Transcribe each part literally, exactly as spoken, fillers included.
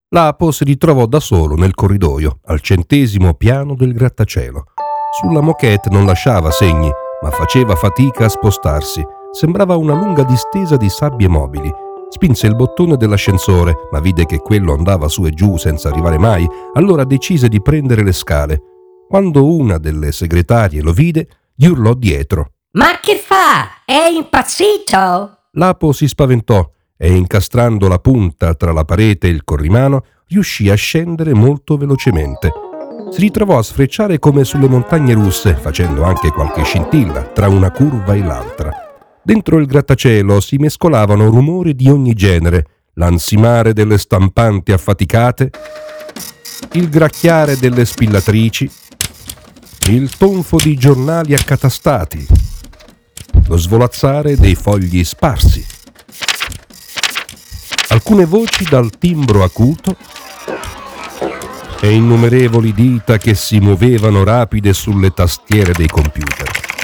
Lapo si ritrovò da solo nel corridoio, al centesimo piano del grattacielo. Sulla moquette non lasciava segni, ma faceva fatica a spostarsi. Sembrava una lunga distesa di sabbie mobili. Spinse il bottone dell'ascensore, ma vide che quello andava su e giù senza arrivare mai, allora decise di prendere le scale. Quando una delle segretarie lo vide, gli urlò dietro. «Ma che fa? È impazzito?» Lapo si spaventò e, incastrando la punta tra la parete e il corrimano, riuscì a scendere molto velocemente. Si ritrovò a sfrecciare come sulle montagne russe, facendo anche qualche scintilla tra una curva e l'altra. Dentro il grattacielo si mescolavano rumori di ogni genere, l'ansimare delle stampanti affaticate, il gracchiare delle spillatrici, il tonfo di giornali accatastati, lo svolazzare dei fogli sparsi. Alcune voci dal timbro acuto e innumerevoli dita che si muovevano rapide sulle tastiere dei computer.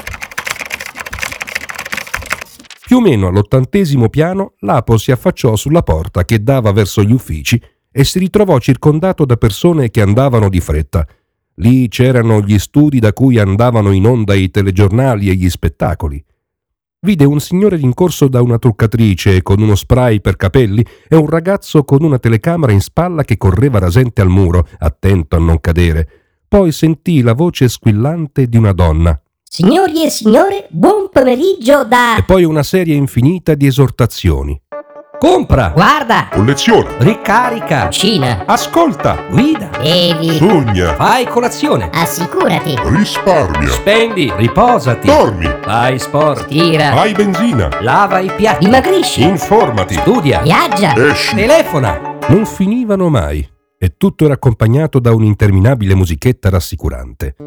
Più o meno all'ottantesimo piano, Lapo si affacciò sulla porta che dava verso gli uffici e si ritrovò circondato da persone che andavano di fretta. Lì c'erano gli studi da cui andavano in onda i telegiornali e gli spettacoli. Vide un signore rincorso da una truccatrice con uno spray per capelli e un ragazzo con una telecamera in spalla che correva rasente al muro, attento a non cadere. Poi sentì la voce squillante di una donna. «Signori e signore, buon pomeriggio da...» E poi una serie infinita di esortazioni. Compra! «Guarda! Colleziona! Ricarica! Cucina! Ascolta! Guida! Bevi! Sogna! Fai colazione! Assicurati! Risparmia! Spendi! Riposati! Dormi! Fai sport! Tira! Hai benzina! Lava i piatti! Dimagrisci! Informati! Studia! Viaggia! Esci! Telefona! Non finivano mai e tutto era accompagnato da un'interminabile musichetta rassicurante.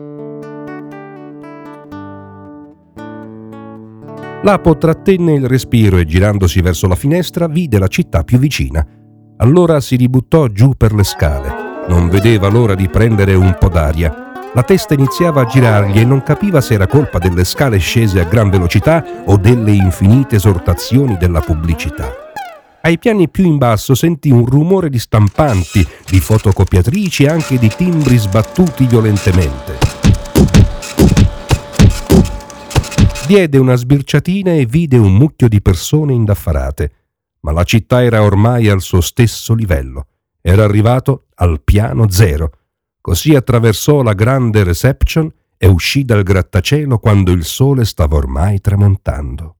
Lapo trattenne il respiro e, girandosi verso la finestra, vide la città più vicina. Allora si ributtò giù per le scale. Non vedeva l'ora di prendere un po' d'aria. La testa iniziava a girargli e non capiva se era colpa delle scale scese a gran velocità o delle infinite esortazioni della pubblicità. Ai piani più in basso sentì un rumore di stampanti, di fotocopiatrici e anche di timbri sbattuti violentemente. Diede una sbirciatina e vide un mucchio di persone indaffarate, ma la città era ormai al suo stesso livello. Era arrivato al piano zero. Così attraversò la grande reception e uscì dal grattacielo quando il sole stava ormai tramontando.